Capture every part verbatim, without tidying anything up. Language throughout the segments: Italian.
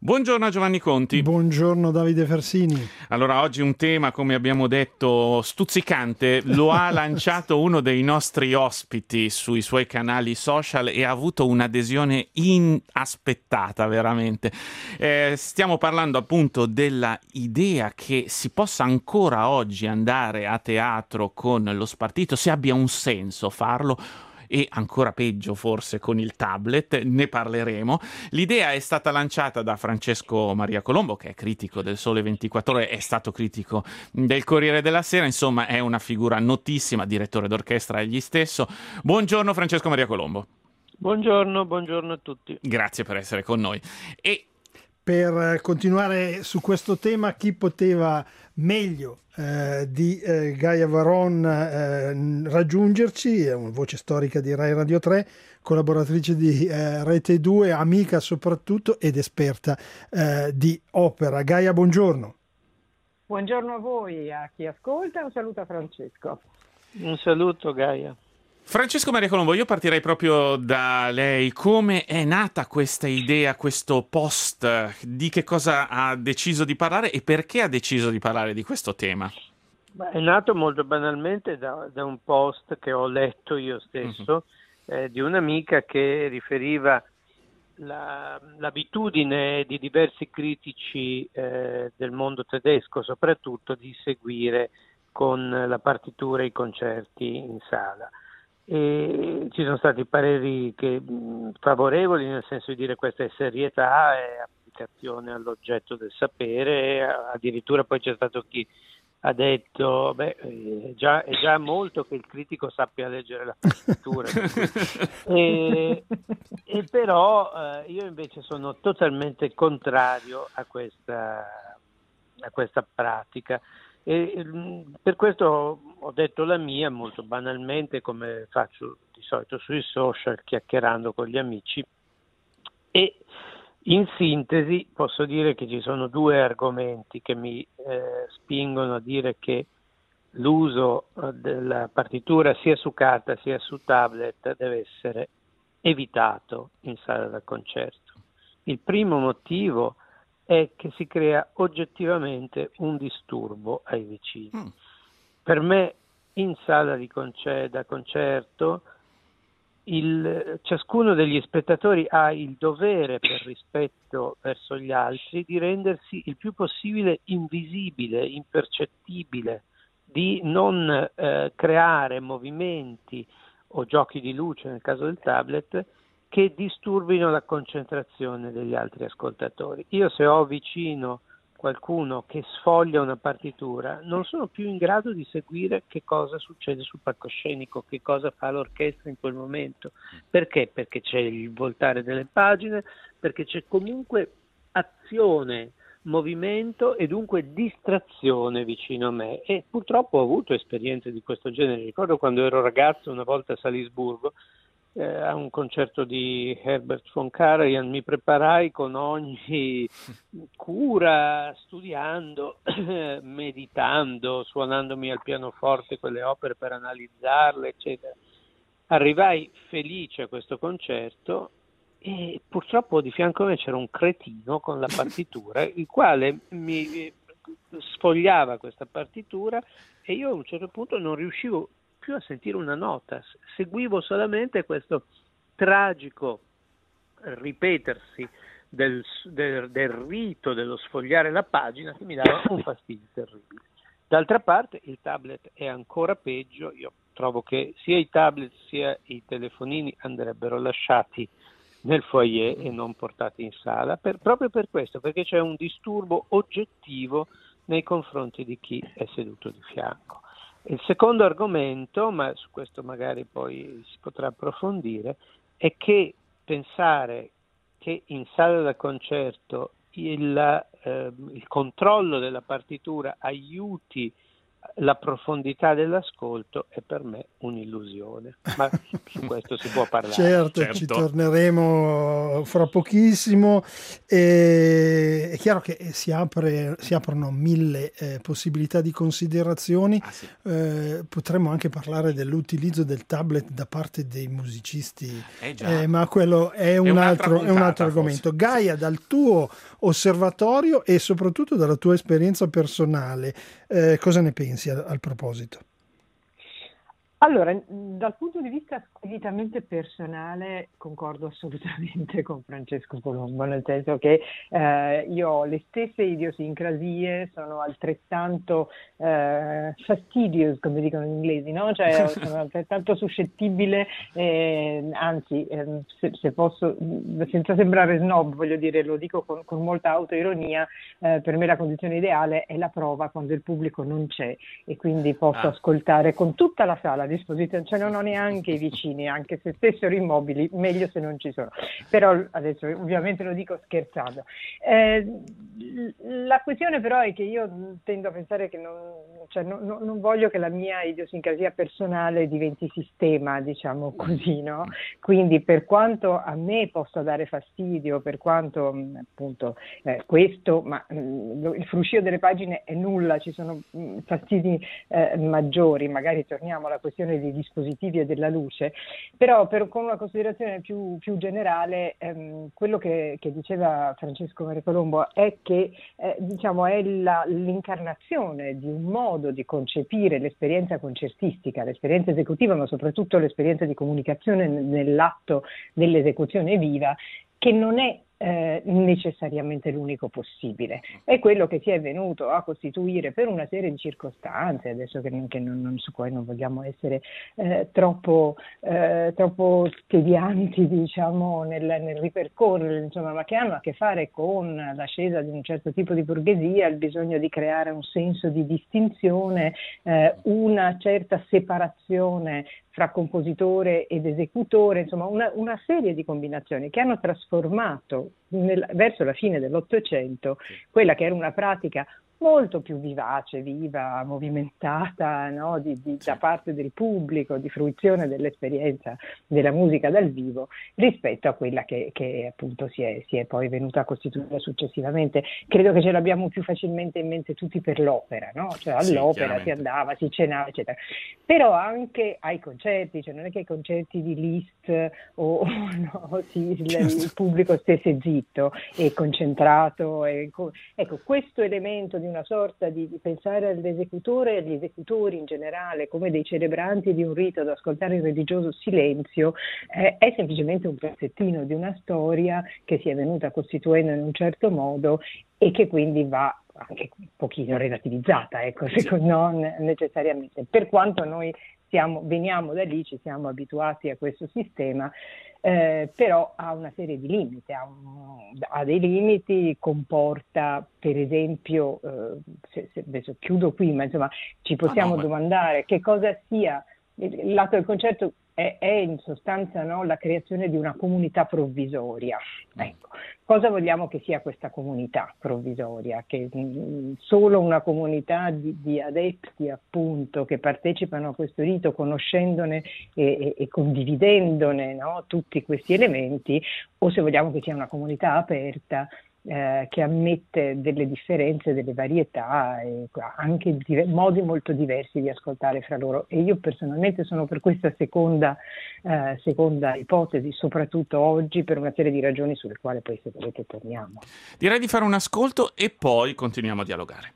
Buongiorno a Giovanni Conti. Buongiorno Davide Fersini. Allora, oggi un tema, come abbiamo detto, stuzzicante. Lo ha lanciato uno dei nostri ospiti sui suoi canali social e ha avuto un'adesione inaspettata, veramente. Eh, stiamo parlando appunto della idea che si possa ancora oggi andare a teatro con lo spartito, se abbia un senso farlo, e ancora peggio forse con il tablet, ne parleremo. L'idea è stata lanciata da Francesco Maria Colombo, che è critico del Sole ventiquattro Ore, è stato critico del Corriere della Sera, insomma è una figura notissima, direttore d'orchestra egli stesso. Buongiorno Francesco Maria Colombo. Buongiorno, buongiorno a tutti. Grazie per essere con noi. E per continuare su questo tema, chi poteva meglio eh, di eh, Gaia Varon eh, raggiungerci? È una voce storica di Rai Radio tre, collaboratrice di eh, Rete due, amica soprattutto ed esperta eh, di opera. Gaia, buongiorno. Buongiorno a voi, a chi ascolta, un saluto a Francesco. Un saluto Gaia. Francesco Maria Colombo, io partirei proprio da lei. Come è nata questa idea, questo post? Di che cosa ha deciso di parlare e perché ha deciso di parlare di questo tema? Beh, è nato molto banalmente da, da un post che ho letto io stesso, uh-huh. eh, di un'amica che riferiva la, l'abitudine di diversi critici eh, del mondo tedesco soprattutto di seguire con la partitura i concerti in sala. E ci sono stati pareri che, mh, favorevoli, nel senso di dire questa è serietà, è applicazione all'oggetto del sapere, addirittura poi c'è stato chi ha detto beh, è già, è già molto che il critico sappia leggere la partitura. e, e però eh, io invece sono totalmente contrario a questa, a questa pratica. E per questo ho detto la mia molto banalmente, come faccio di solito sui social, chiacchierando con gli amici, e in sintesi posso dire che ci sono due argomenti che mi eh, spingono a dire che l'uso della partitura sia su carta sia su tablet deve essere evitato in sala da concerto. Il primo motivo è che si crea oggettivamente un disturbo ai vicini. Mm. Per me, in sala di concer- da concerto, il, ciascuno degli spettatori ha il dovere, per rispetto verso gli altri, di rendersi il più possibile invisibile, impercettibile, di non eh, creare movimenti o giochi di luce, nel caso del tablet, che disturbino la concentrazione degli altri ascoltatori. Io se ho vicino qualcuno che sfoglia una partitura, non sono più in grado di seguire che cosa succede sul palcoscenico, che cosa fa l'orchestra in quel momento. Perché? Perché c'è il voltare delle pagine, perché c'è comunque azione, movimento e dunque distrazione vicino a me. E purtroppo ho avuto esperienze di questo genere. Ricordo quando ero ragazzo, una volta a Salisburgo, Eh, a un concerto di Herbert von Karajan, mi preparai con ogni cura, studiando, meditando, suonandomi al pianoforte quelle opere per analizzarle, eccetera. Arrivai felice a questo concerto e purtroppo di fianco a me c'era un cretino con la partitura, il quale mi sfogliava questa partitura e io a un certo punto non riuscivo più a sentire una nota, seguivo solamente questo tragico ripetersi del, del, del rito dello sfogliare la pagina che mi dava un fastidio terribile. D'altra parte il tablet è ancora peggio, io trovo che sia i tablet sia i telefonini andrebbero lasciati nel foyer e non portati in sala, per, proprio per questo, perché c'è un disturbo oggettivo nei confronti di chi è seduto di fianco. Il secondo argomento, ma su questo magari poi si potrà approfondire, è che pensare che in sala da concerto il, eh, il controllo della partitura aiuti la profondità dell'ascolto è per me un'illusione, ma su questo si può parlare. Certo, certo. Ci torneremo fra pochissimo. E è chiaro che si, apre, si aprono mille eh, possibilità di considerazioni. Ah, sì. eh, potremmo anche parlare dell'utilizzo del tablet da parte dei musicisti, eh già. Eh, ma quello è un, è altro, puntata, è un altro argomento. forse. Gaia, dal tuo osservatorio e soprattutto dalla tua esperienza personale. Eh, cosa ne pensi al, al proposito? Allora, dal punto di vista squisitamente personale concordo assolutamente con Francesco Colombo, nel senso che eh, io ho le stesse idiosincrasie, sono altrettanto eh, fastidious, come dicono gli inglesi, no? Cioè sono altrettanto suscettibile, eh, anzi, eh, se, se posso, senza sembrare snob, voglio dire, lo dico con, con molta autoironia, eh, per me la condizione ideale è la prova quando il pubblico non c'è e quindi posso ah. ascoltare con tutta la sala disposizione, cioè non ho neanche i vicini, anche se stessero immobili, meglio se non ci sono. Però adesso ovviamente lo dico scherzando. Eh, la questione però è che io tendo a pensare che non, cioè non, non voglio che la mia idiosincrasia personale diventi sistema, diciamo così, no? Quindi per quanto a me possa dare fastidio, per quanto appunto eh, questo, ma mh, il fruscio delle pagine è nulla, ci sono mh, fastidi eh, maggiori, magari torniamo alla questione dei dispositivi e della luce, però per, con una considerazione più, più generale, ehm, quello che, che diceva Francesco Colombo è che eh, diciamo è la, l'incarnazione di un modo di concepire l'esperienza concertistica, l'esperienza esecutiva, ma soprattutto l'esperienza di comunicazione nell'atto dell'esecuzione viva, che non è Eh, necessariamente l'unico possibile. È quello che si è venuto a costituire per una serie di circostanze, adesso che, che non, non, su cui non vogliamo essere eh, troppo, eh, troppo tedianti, diciamo, nel, nel ripercorrere, insomma, ma che hanno a che fare con l'ascesa di un certo tipo di borghesia, il bisogno di creare un senso di distinzione, eh, una certa separazione fra compositore ed esecutore, insomma una, una serie di combinazioni che hanno trasformato nel, verso la fine dell'Ottocento quella che era una pratica molto più vivace, viva, movimentata, no? di, di, da parte del pubblico, di fruizione dell'esperienza della musica dal vivo, rispetto a quella che, che appunto si è, si è poi venuta a costituire successivamente. Credo che ce l'abbiamo più facilmente in mente tutti per l'opera, no? Cioè all'opera sì, si andava, si cenava, eccetera. Però anche ai concerti, cioè non è che ai concerti di Liszt o no, sì, il, il pubblico stesse zitto e concentrato. E, ecco, questo elemento di una sorta di, di pensare all'esecutore e agli esecutori in generale come dei celebranti di un rito ad ascoltare il religioso silenzio, eh, è semplicemente un pezzettino di una storia che si è venuta costituendo in un certo modo e che quindi va anche un pochino relativizzata, ecco, non necessariamente. Per quanto noi siamo, veniamo da lì, ci siamo abituati a questo sistema, eh, però ha una serie di limiti, ha, un, ha dei limiti, comporta per esempio, eh, se, se, adesso chiudo qui, ma insomma ci possiamo no, no, domandare che cosa sia, l'atto del concerto è, è in sostanza, no, la creazione di una comunità provvisoria. Ecco, cosa vogliamo che sia questa comunità provvisoria? Che mh, solo una comunità di, di adepti, appunto, che partecipano a questo rito, conoscendone e, e, e condividendone, no, tutti questi elementi, o se vogliamo che sia una comunità aperta, Eh, che ammette delle differenze, delle varietà e anche di, modi molto diversi di ascoltare fra loro. E io personalmente sono per questa seconda, eh, seconda ipotesi, soprattutto oggi, per una serie di ragioni sulle quali poi, se volete, torniamo. Direi di fare un ascolto e poi continuiamo a dialogare.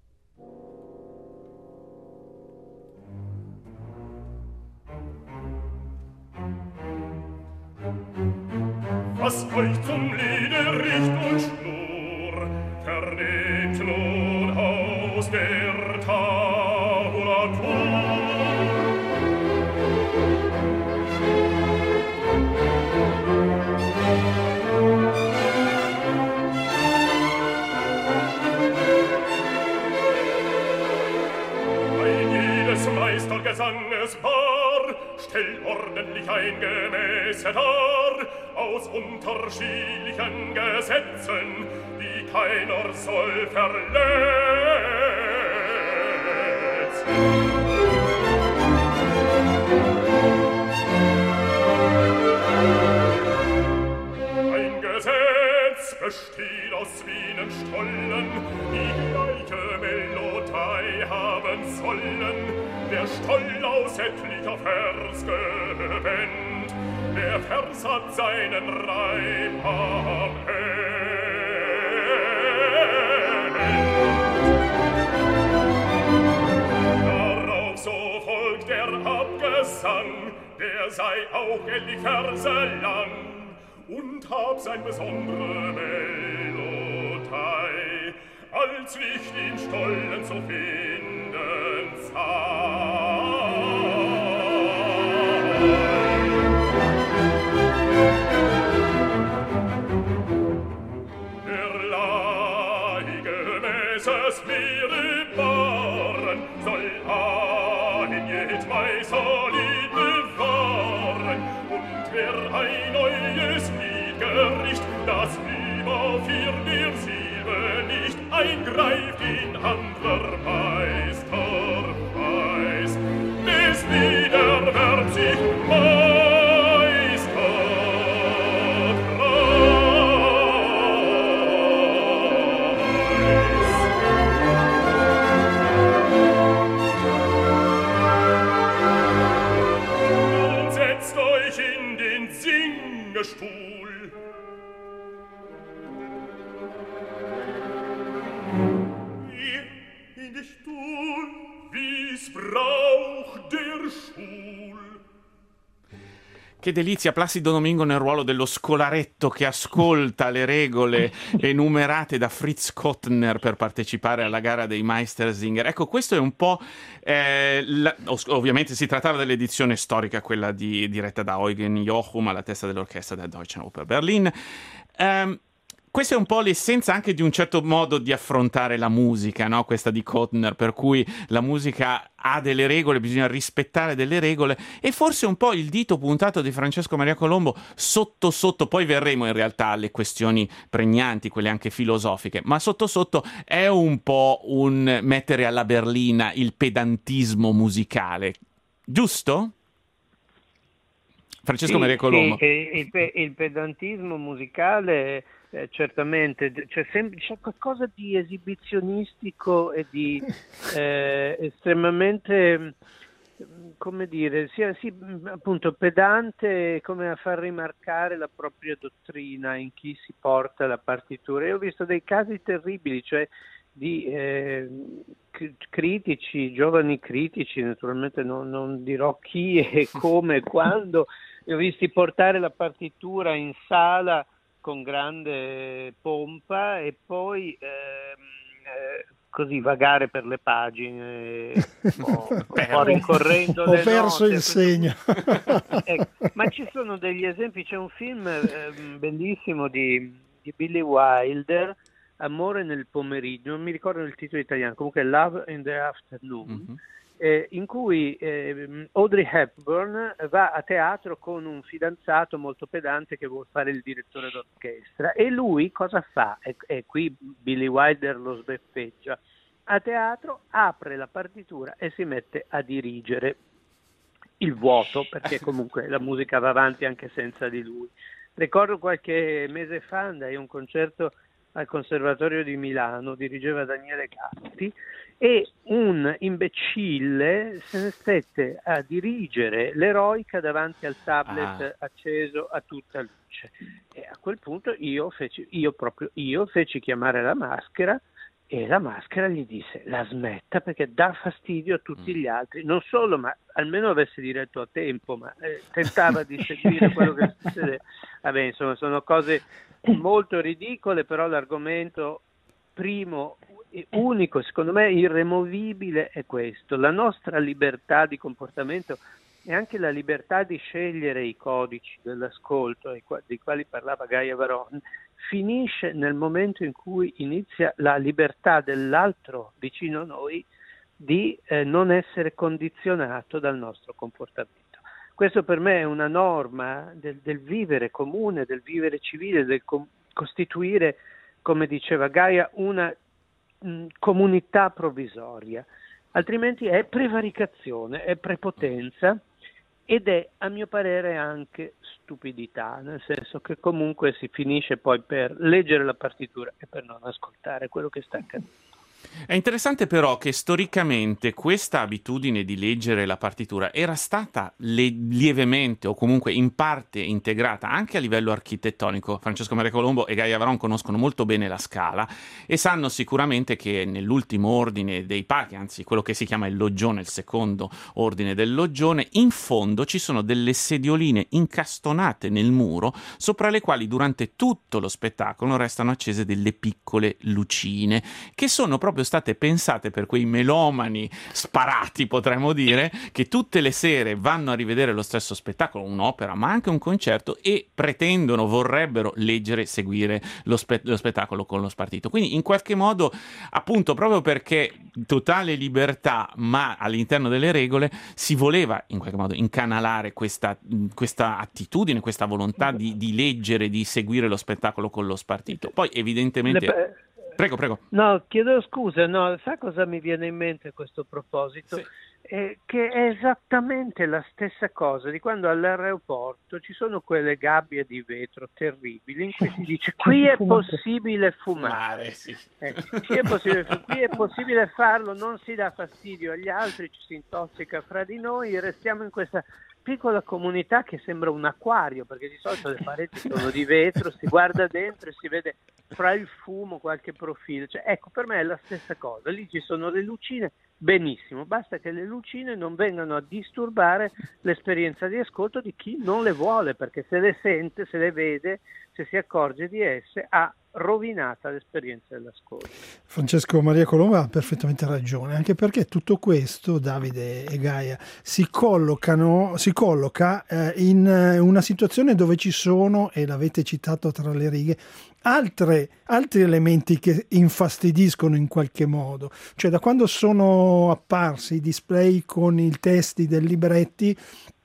Was euch zum Liede Richt und Schnur vernehmt nun aus der Tabulatur. Ein jedes Meistergesangespaar stellt ordentlich ein Gemäße dar, aus unterschiedlichen Gesetzen, die keiner soll verletzen. Ein Gesetz besteht aus Bienenstollen, die gleiche Melodie haben sollen. Der Stoll aus etlicher Vers gewähnt, der Vers hat seinen Reim am Ende. er sei auch elli Verse lang und hab sein besondere Melodei, als Licht in Stollen zu finden sei. Der Laige Messes Meere Baren soll ein jedwei solid bewahren, und wer ein neues Lied gericht, das lieber für der Silbe nicht eingreift in anderer Meister weiß, des Widerwerb sich Meister preis. Und setzt euch in den Singestuhl. In den Stuhl, wie's braucht der Schul. Che delizia, Placido Domingo nel ruolo dello scolaretto che ascolta le regole enumerate da Fritz Kottner per partecipare alla gara dei Meistersinger. Ecco, questo è un po'... Eh, la, ovviamente si trattava dell'edizione storica, quella di, diretta da Eugen Jochum alla testa dell'orchestra del Deutschen Oper Berlin. Um, Questa è un po' l'essenza anche di un certo modo di affrontare la musica, no? Questa di Kottner, per cui la musica ha delle regole, bisogna rispettare delle regole, e forse un po' il dito puntato di Francesco Maria Colombo sotto sotto, poi verremo in realtà alle questioni pregnanti, quelle anche filosofiche, ma sotto sotto è un po' un mettere alla berlina il pedantismo musicale, giusto? Francesco sì, Maria Colombo. Sì, il, pe- il pedantismo musicale... Eh, certamente, c'è, sempre, c'è qualcosa di esibizionistico e di eh, estremamente, come dire, sia sì, appunto pedante, come a far rimarcare la propria dottrina in chi si porta la partitura. Io ho visto dei casi terribili, cioè di eh, critici, giovani critici, naturalmente non, non dirò chi e come e quando, li ho visti portare la partitura in sala con grande pompa e poi ehm, eh, così vagare per le pagine, o, un po' rincorrendo ho le perso note, il segno. Ecco, ma ci sono degli esempi, c'è un film eh, bellissimo di, di Billy Wilder, Amore nel pomeriggio, non mi ricordo il titolo italiano, comunque Love in the Afternoon, mm-hmm. eh, in cui eh, Audrey Hepburn va a teatro con un fidanzato molto pedante che vuole fare il direttore d'orchestra, e lui cosa fa? E, e qui Billy Wilder lo sbeffeggia. A teatro apre la partitura e si mette a dirigere il vuoto, perché comunque la musica va avanti anche senza di lui. Ricordo qualche mese fa andai a un concerto al Conservatorio di Milano, dirigeva Daniele Gatti, e un imbecille se ne stette a dirigere l'eroica davanti al tablet ah. acceso a tutta luce, e a quel punto io feci, io proprio io feci chiamare la maschera, e la maschera gli disse: la smetta, perché dà fastidio a tutti gli altri. Non solo, ma almeno avesse diretto a tempo, ma eh, tentava di seguire quello che succedeva. Vabbè, insomma, sono cose molto ridicole, però l'argomento primo e unico, secondo me irremovibile, è questo: la nostra libertà di comportamento e anche la libertà di scegliere i codici dell'ascolto dei quali parlava Gaia Varon finisce nel momento in cui inizia la libertà dell'altro vicino a noi di eh, non essere condizionato dal nostro comportamento. Questo per me è una norma del, del vivere comune, del vivere civile, del com- costituire, come diceva Gaia, una mh, comunità provvisoria. Altrimenti è prevaricazione, è prepotenza ed è, a mio parere, anche stupidità, nel senso che comunque si finisce poi per leggere la partitura e per non ascoltare quello che sta accadendo. È interessante però che storicamente questa abitudine di leggere la partitura era stata le- lievemente o comunque in parte integrata anche a livello architettonico. Francesco Maria Colombo e Gaia Varon conoscono molto bene la Scala e sanno sicuramente che nell'ultimo ordine dei parchi, anzi quello che si chiama il loggione, il secondo ordine del loggione, in fondo ci sono delle sedioline incastonate nel muro sopra le quali durante tutto lo spettacolo restano accese delle piccole lucine che sono proprio state pensate per quei melomani sparati, potremmo dire, che tutte le sere vanno a rivedere lo stesso spettacolo, un'opera, ma anche un concerto, e pretendono, vorrebbero leggere, seguire lo, spe- lo spettacolo con lo spartito. Quindi in qualche modo, appunto, proprio perché totale libertà, ma all'interno delle regole, si voleva in qualche modo incanalare questa, questa attitudine, questa volontà di, di leggere, di seguire lo spettacolo con lo spartito. Poi evidentemente... Le... Prego, prego. No, chiedo scusa, no, sa cosa mi viene in mente a questo proposito? Sì. Eh, che è esattamente la stessa cosa di quando all'aeroporto ci sono quelle gabbie di vetro terribili in cui si dice qui è possibile fumare, sì. eh, qui, è possibile, qui è possibile farlo, non si dà fastidio agli altri, ci si intossica fra di noi, restiamo in questa piccola comunità che sembra un acquario, perché di solito le pareti sono di vetro, si guarda dentro e si vede fra il fumo qualche profilo. Cioè, ecco, per me è la stessa cosa, lì ci sono le lucine, benissimo, basta che le lucine non vengano a disturbare l'esperienza di ascolto di chi non le vuole, perché se le sente, se le vede, se si accorge di esse, ha rovinata l'esperienza dell'ascolto. Francesco Maria Colombo ha perfettamente ragione, anche perché tutto questo, Davide e Gaia, si collocano, si colloca eh, in una situazione dove ci sono, e l'avete citato tra le righe, altre, altri elementi che infastidiscono in qualche modo. Cioè, da quando sono apparsi i display con i testi dei libretti,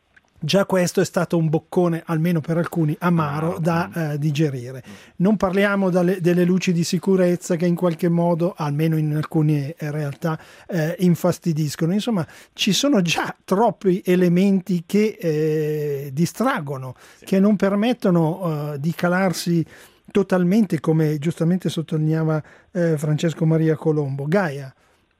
già questo è stato un boccone, almeno per alcuni, amaro da eh, digerire. Non parliamo dalle, delle luci di sicurezza che in qualche modo, almeno in alcune realtà, eh, infastidiscono. Insomma, ci sono già troppi elementi che eh, distraggono, sì, che non permettono eh, di calarsi totalmente, come giustamente sottolineava eh, Francesco Maria Colombo. Gaia.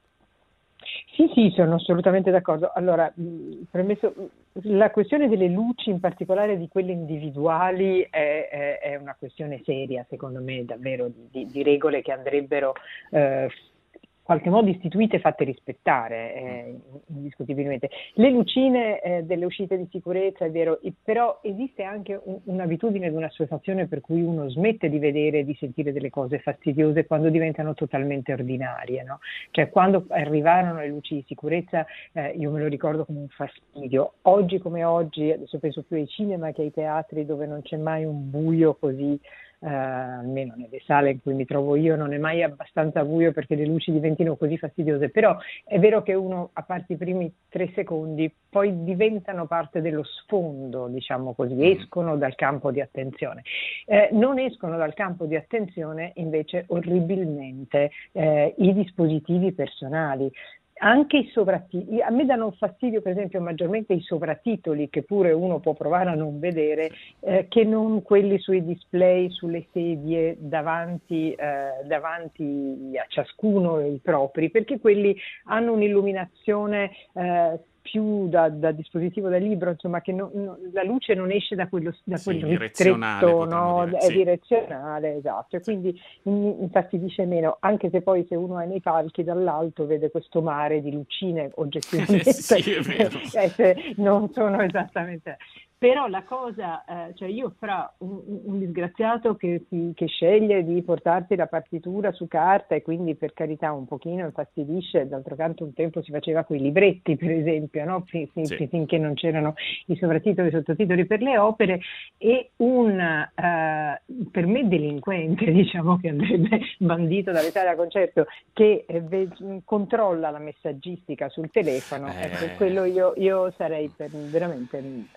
Sì, sì, sono assolutamente d'accordo. Allora, mh, premesso, la questione delle luci, in particolare di quelle individuali, è, è, è una questione seria, secondo me, davvero, di, di regole che andrebbero eh, in qualche modo istituite e fatte rispettare, eh, indiscutibilmente. Le lucine eh, delle uscite di sicurezza, è vero, però esiste anche un, un'abitudine di un'associazione per cui uno smette di vedere e di sentire delle cose fastidiose quando diventano totalmente ordinarie, no? Cioè, quando arrivarono le luci di sicurezza, eh, io me lo ricordo come un fastidio. Oggi come oggi, adesso penso più ai cinema che ai teatri, dove non c'è mai un buio così, Uh, almeno nelle sale in cui mi trovo io non è mai abbastanza buio perché le luci diventino così fastidiose, però è vero che uno, a parte i primi tre secondi, poi diventano parte dello sfondo, diciamo così, escono dal campo di attenzione. Eh, non escono dal campo di attenzione invece orribilmente eh, i dispositivi personali. Anche i sovrattitoli, a me danno fastidio per esempio maggiormente i sovrattitoli, che pure uno può provare a non vedere, eh, che non quelli sui display, sulle sedie davanti, eh, davanti a ciascuno i propri, perché quelli hanno un'illuminazione eh, più da, da dispositivo da libro, insomma, che no, no, la luce non esce da quello da sì, quel ristretto, no? dire, È sì. direzionale, esatto, e quindi mi infastidisce meno, anche se poi se uno è nei palchi dall'alto vede questo mare di lucine oggettivamente sì, è vero. eh, non sono esattamente. Però la cosa, eh, cioè io fra un, un disgraziato che, si, che sceglie di portarsi la partitura su carta e quindi per carità un pochino infastidisce, d'altro canto un tempo si faceva coi libretti per esempio, no? fin, fin, sì. finché non c'erano i sovrattitoli e i sottotitoli per le opere, e un eh, per me delinquente, diciamo, che andrebbe bandito dalle sale da concerto, che eh, ve- controlla la messaggistica sul telefono, eh. eh, per quello io, io sarei per, veramente...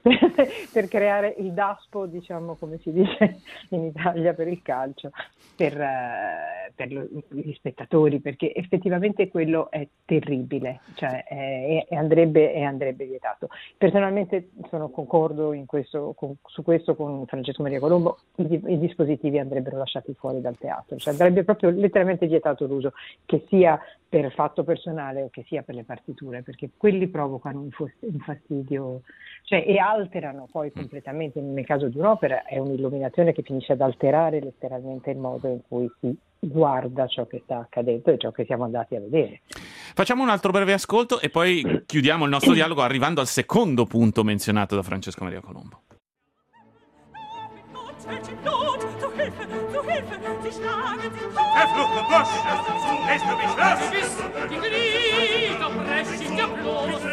per, per creare il daspo, diciamo, come si dice in Italia per il calcio, per, uh, per lo, gli spettatori, perché effettivamente quello è terribile, cioè è, è andrebbe, è andrebbe vietato. Personalmente sono concordo in questo, con, su questo con Francesco Maria Colombo, i, i dispositivi andrebbero lasciati fuori dal teatro, cioè andrebbe proprio letteralmente vietato l'uso, che sia per fatto personale o che sia per le partiture, perché quelli provocano un, fos- un fastidio, cioè, e alterano poi completamente. Nel caso di un'opera è un'illuminazione che finisce ad alterare letteralmente il modo in cui si guarda ciò che sta accadendo e ciò che siamo andati a vedere. Facciamo un altro breve ascolto e poi chiudiamo il nostro dialogo arrivando al secondo punto menzionato da Francesco Maria Colombo. Verfluchter Bosch, lässt du mich los? Du bist die Glieder, brech ich dir bloß.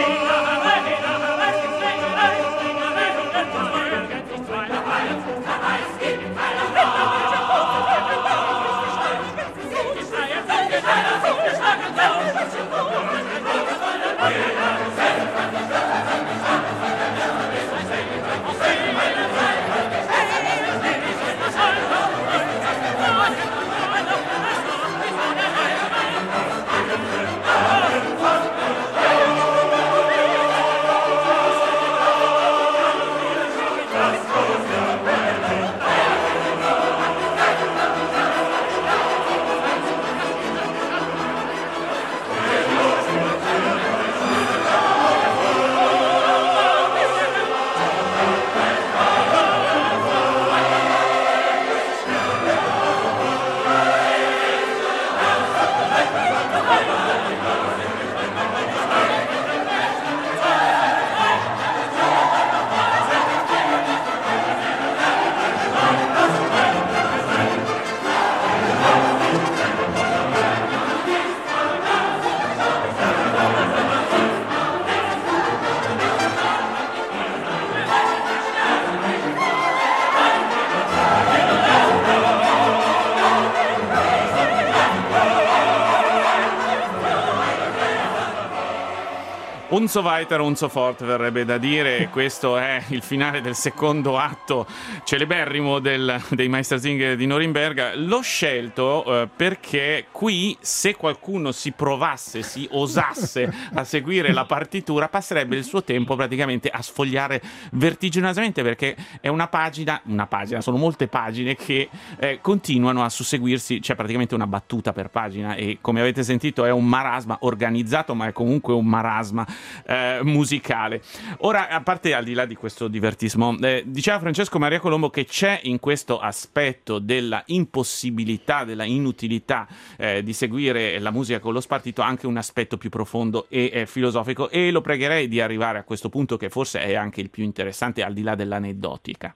Un so weiter, un so fort verrebbe da dire. Questo è il finale del secondo atto celeberrimo del, dei Meistersingh di Norimberga. L'ho scelto eh, perché qui, se qualcuno si provasse, si osasse a seguire la partitura, passerebbe il suo tempo praticamente a sfogliare vertiginosamente, perché è una pagina, una pagina, sono molte pagine che eh, continuano a susseguirsi, c'è praticamente una battuta per pagina, e come avete sentito è un marasma organizzato, ma è comunque un marasma Eh, musicale. Ora, a parte, al di là di questo divertismo, eh, diceva Francesco Maria Colombo che c'è in questo aspetto della impossibilità, della inutilità eh, di seguire la musica con lo spartito anche un aspetto più profondo e eh, filosofico, e lo pregherei di arrivare a questo punto, che forse è anche il più interessante al di là dell'aneddotica.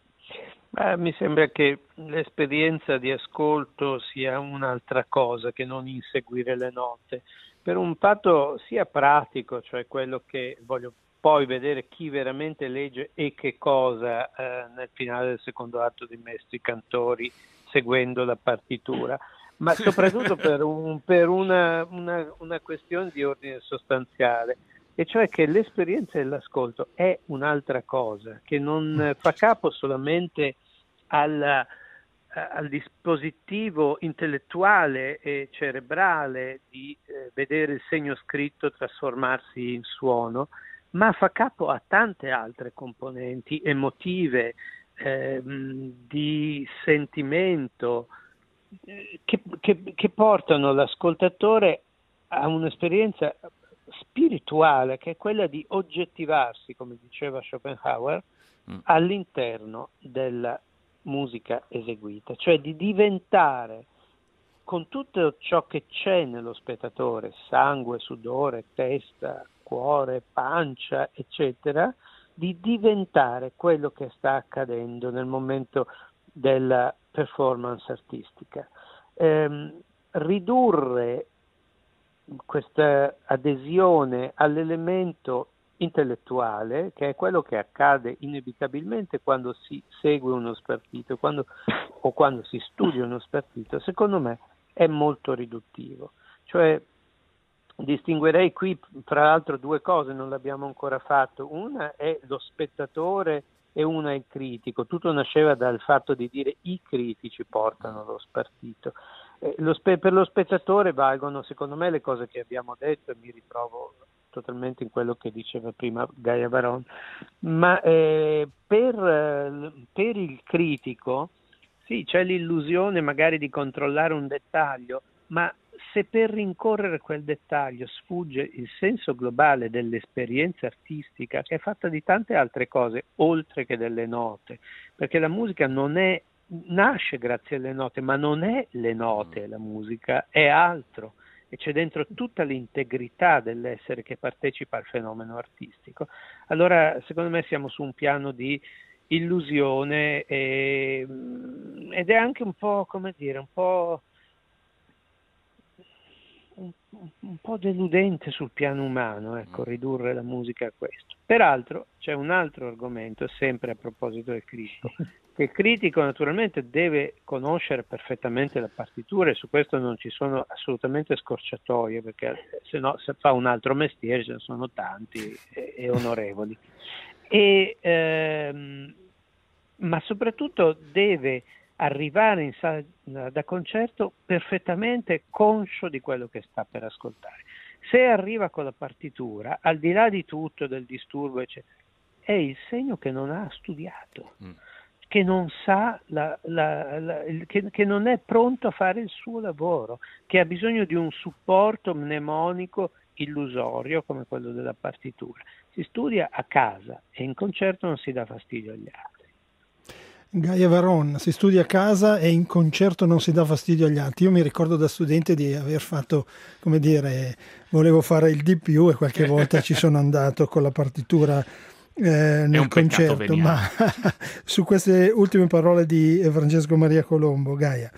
Beh, mi sembra che l'esperienza di ascolto sia un'altra cosa che non inseguire le note, per un fatto sia pratico, cioè quello che voglio poi vedere chi veramente legge e che cosa eh, nel finale del secondo atto dei Maestri Cantori seguendo la partitura, ma soprattutto per, un, per una, una, una questione di ordine sostanziale, e cioè che l'esperienza dell'ascolto è un'altra cosa, che non fa capo solamente alla al dispositivo intellettuale e cerebrale di eh, vedere il segno scritto trasformarsi in suono, ma fa capo a tante altre componenti emotive, eh, di sentimento, eh, che, che, che portano l'ascoltatore a un'esperienza spirituale, che è quella di oggettivarsi, come diceva Schopenhauer, mm. all'interno della musica eseguita, cioè di diventare, con tutto ciò che c'è nello spettatore, sangue, sudore, testa, cuore, pancia, eccetera, di diventare quello che sta accadendo nel momento della performance artistica. Ehm, ridurre questa adesione all'elemento intellettuale, che è quello che accade inevitabilmente quando si segue uno spartito, quando, o quando si studia uno spartito, secondo me è molto riduttivo. Cioè distinguerei qui tra l'altro due cose, non l'abbiamo ancora fatto. Una è lo spettatore e una è il critico. Tutto nasceva dal fatto di dire i critici portano lo spartito. Eh, lo spe- per lo spettatore valgono secondo me le cose che abbiamo detto, e mi ritrovo totalmente in quello che diceva prima Gaia Varon, ma eh, per, eh, per il critico sì, c'è l'illusione magari di controllare un dettaglio, ma se per rincorrere quel dettaglio sfugge il senso globale dell'esperienza artistica, che è fatta di tante altre cose oltre che delle note, perché la musica non è, nasce grazie alle note, ma non è le note, la musica è altro, e c'è dentro tutta l'integrità dell'essere che partecipa al fenomeno artistico. Allora secondo me siamo su un piano di illusione e, ed è anche un po', come dire, un po' un, un po' deludente sul piano umano, ecco, ridurre la musica a questo. Peraltro c'è un altro argomento, sempre a proposito del critico, che il critico naturalmente deve conoscere perfettamente la partitura, e su questo non ci sono assolutamente scorciatoie, perché se no se fa un altro mestiere ce ne sono tanti e, e onorevoli. E, ehm, ma soprattutto deve arrivare in sala da concerto perfettamente conscio di quello che sta per ascoltare. Se arriva con la partitura, al di là di tutto, del disturbo eccetera, è il segno che non ha studiato, mm. che non sa la, la, la, che, che non è pronto a fare il suo lavoro, che ha bisogno di un supporto mnemonico illusorio come quello della partitura. Si studia a casa e in concerto non si dà fastidio agli altri. Gaia Varon, si studia a casa e in concerto non si dà fastidio agli altri. Io mi ricordo da studente di aver fatto, come dire, volevo fare il di più e qualche volta ci sono andato con la partitura eh, nel concerto. Ma su queste ultime parole di Francesco Maria Colombo, Gaia.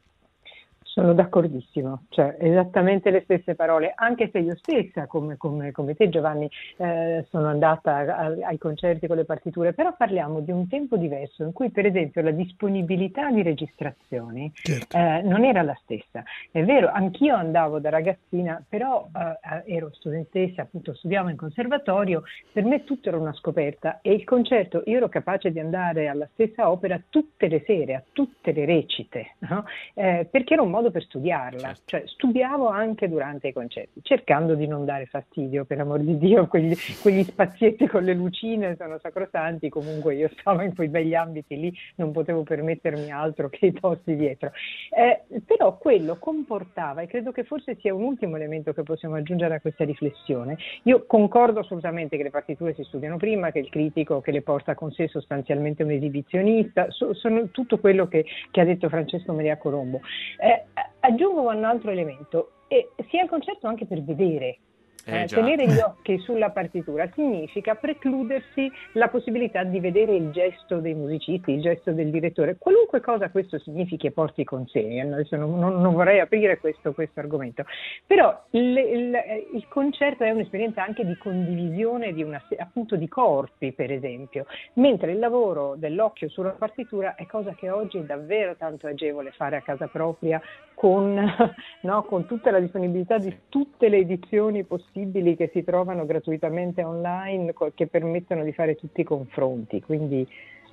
Sono d'accordissimo, cioè esattamente le stesse parole, anche se io stessa, come, come, come te Giovanni, eh, sono andata a, ai concerti con le partiture, però parliamo di un tempo diverso in cui per esempio la disponibilità di registrazioni certo. eh, non era la stessa. È vero, anch'io andavo da ragazzina, però eh, ero studentessa, appunto studiavo in conservatorio, per me tutto era una scoperta, e il concerto, io ero capace di andare alla stessa opera tutte le sere, a tutte le recite, no? eh, perché era un modo per studiarla, certo. Cioè studiavo anche durante i concerti, cercando di non dare fastidio, per amor di Dio, quegli, quegli spazietti con le lucine sono sacrosanti, comunque io stavo in quei begli ambiti lì, non potevo permettermi altro che i posti dietro, eh, però quello comportava, e credo che forse sia un ultimo elemento che possiamo aggiungere a questa riflessione, io concordo assolutamente che le partiture si studiano prima, che il critico che le porta con sé sostanzialmente un esibizionista, so, sono tutto quello che, che ha detto Francesco Maria Colombo. Eh, aggiungo un altro elemento, e sia il concerto anche per vedere. Eh, tenere gli occhi sulla partitura significa precludersi la possibilità di vedere il gesto dei musicisti, il gesto del direttore, qualunque cosa questo significhi e porti con sé. Adesso non, non, non vorrei aprire questo, questo argomento, però il, il, il concerto è un'esperienza anche di condivisione di una, appunto di corpi, per esempio, mentre il lavoro dell'occhio sulla partitura è cosa che oggi è davvero tanto agevole fare a casa propria, con, no, con tutta la disponibilità di tutte le edizioni possibili che si trovano gratuitamente online, che permettono di fare tutti i confronti. Quindi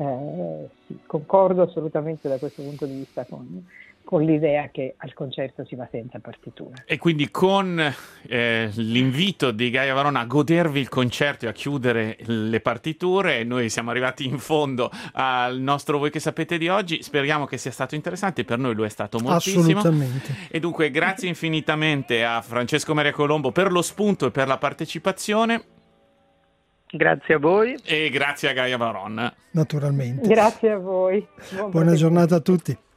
eh, sì, concordo assolutamente da questo punto di vista con, con l'idea che al concerto si va senza partitura. E quindi con eh, l'invito di Gaia Varon a godervi il concerto e a chiudere le partiture, noi siamo arrivati in fondo al nostro Voi che sapete di oggi. Speriamo che sia stato interessante, per noi lo è stato moltissimo. Assolutamente. E dunque grazie infinitamente a Francesco Maria Colombo per lo spunto e per la partecipazione. Grazie a voi. E grazie a Gaia Varon. Naturalmente. Grazie a voi. Buon Buona giornata a tutti.